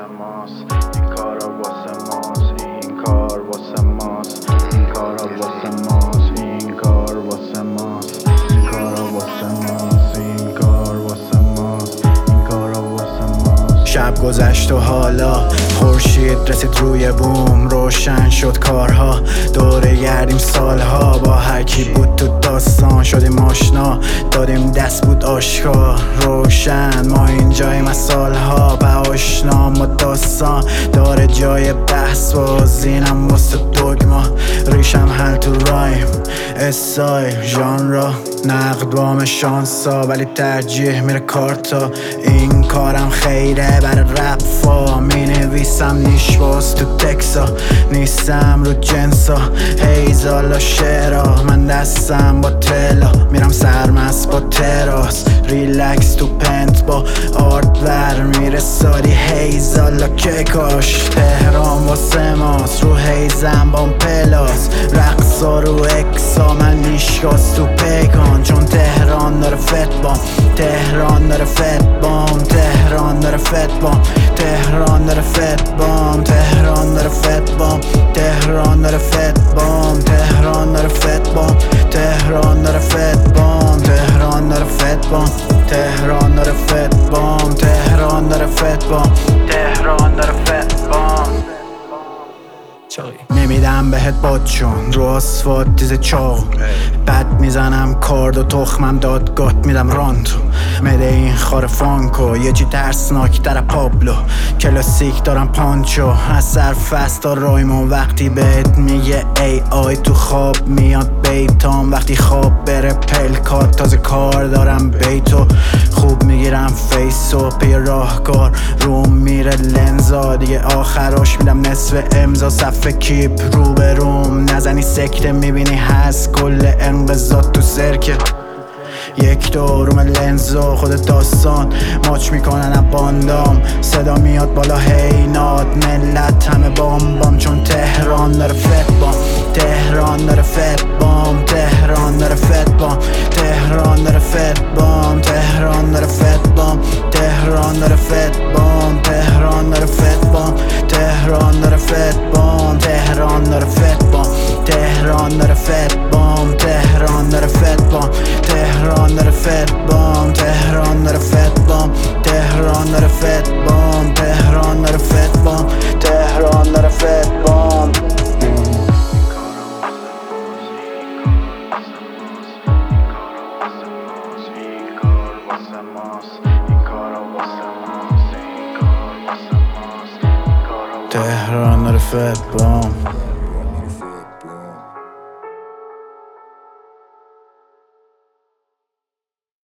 واسه ماست، این کارا واسه ماست، این کار واسه ماست، این کارا واسه ماست، این کار واسه ماست، این کارا واسه ماست، این کار واسه ماست، این کارا واسه ماست. شب گذشت و حالا خورشید رسید روی بوم، روشن شد کارها، دوره گردیم سالها، با هر کی بود تو داستان شدیم آشنا، دادیم دست بود آشکار روشن، ما اینجاییم از سالها به آشنا، ما داستان داره جای بحث بازینم واسه دوگما، ریشم حل تو رایم استایل ژانرا نقد بام شانسا، ولی ترجیح میره کارتا، این کارم خیره برای رپا، می نویسم نیش باز تو تکسا، نیستم رو جنسا هیزالا شعرا، من دستم با تلا میرم سرمست با تراس، ریلکس تو پنت با آرت بر میره سالی هیزالا که کاش، تهران واسه ماست رو هیزم با پلاس، رقصا رو اکسا من نیشگاز تو پیکان، چون تهران داره فت بام، تهران داره فت بام، تهران داره فت بام، تهران داره فت بام، تهران داره فت بام، تهران داره فت بام، تهران داره فت بام، تهران داره فت بام، تهران داره فت بام، تهران داره فت بام، تهران داره فت بام، تهران داره فت بام. نمیدم بهت باد چون رو آسفالت دیزه چاق، بد میزنم کارد و تخمم دادگاه میدم راندو، مده این خار فانکو یه چی ترسناک در پابلو، کلاسیک دارم پانچو از سرفست تا رایمون، وقتی بهت میگه ای آی تو خواب میاد بیتام، وقتی خواب بره پلکات تازه کار دارم بیتو، خوب میگیرم فیسو پی راهکار روم میره لنزا، دیگه آخراش میدم نصف امضا، صفحه کیپ رو به روم نزنی سکته میبینی هست کل انقضات تو سرکه، یک دوروم لنزو خود داستان ماچ میکنن از باندام، صدا میاد بالا هینات ملت همه بام بام، چون تهران داره فت بام، تهران داره فت بام، تهران داره فت بام، تهران داره فت بام، تهران داره فت بام، تهران داره فت بام، تهران داره فت بام، تهران داره فت بام، تهران داره فت بام، تهران داره فت بام، تهران داره فت بام، تهران داره فت بام، تهران داره فت بام، تهران داره فت بام، تهران داره فت بام، تهران داره فت بام. تهران داره فت بام.